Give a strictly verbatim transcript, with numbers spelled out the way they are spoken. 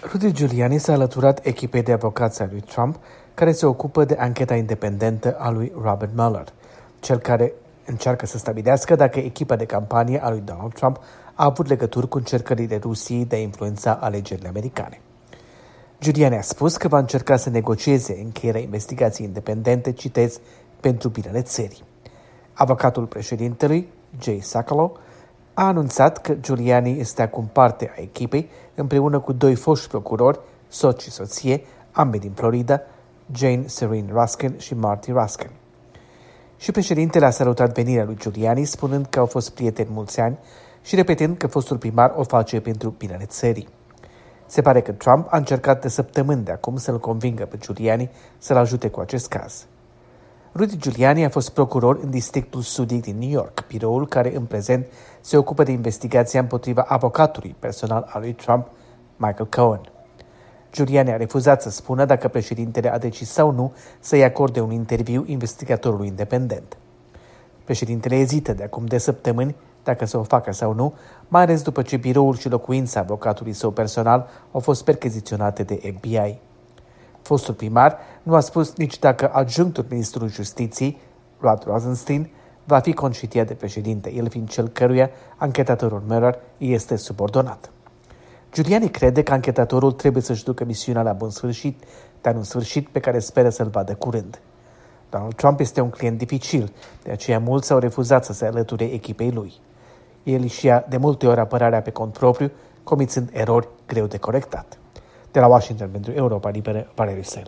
Rudy Giuliani s-a alăturat echipei de avocați a lui Trump, care se ocupă de ancheta independentă a lui Robert Mueller, cel care încearcă să stabilească dacă echipa de campanie a lui Donald Trump a avut legături cu încercările Rusiei de a influența alegerile americane. Giuliani a spus că va încerca să negocieze încheierea investigației independente, citez, pentru binele țării. Avocatul președintelui, Jay Sekulow, a anunțat că Giuliani este acum parte a echipei împreună cu doi foști procurori, soț și soție, ambele din Florida, Jane Serene Raskin și Marty Raskin. Și președintele a salutat venirea lui Giuliani, spunând că au fost prieteni mulți ani și repetând că fostul primar o face pentru binele țării. Se pare că Trump a încercat de săptămâni de acum să-l convingă pe Giuliani să-l ajute cu acest caz. Rudy Giuliani a fost procuror în districtul sudic din New York, biroul care în prezent se ocupă de investigația împotriva avocatului personal al lui Trump, Michael Cohen. Giuliani a refuzat să spună dacă președintele a decis sau nu să-i acorde un interviu investigatorului independent. Președintele ezită de acum de săptămâni dacă să o facă sau nu, mai ales după ce biroul și locuința avocatului său personal au fost percheziționate de F B I. Fostul primar nu a spus nici dacă adjunctul ministrului justiției, Rod Rosenstein, va fi concediat de președinte, el fiind cel căruia anchetatorul Mueller este subordonat. Giuliani crede că anchetatorul trebuie să-și ducă misiunea la bun sfârșit, dar un sfârșit pe care speră să-l vadă curând. Donald Trump este un client dificil, de aceea mulți au refuzat să se alăture echipei lui. El își ia de multe ori apărarea pe cont propriu, comițând erori greu de corectat. De la Washington pentru Europa Liberă, Valeriu Săilu.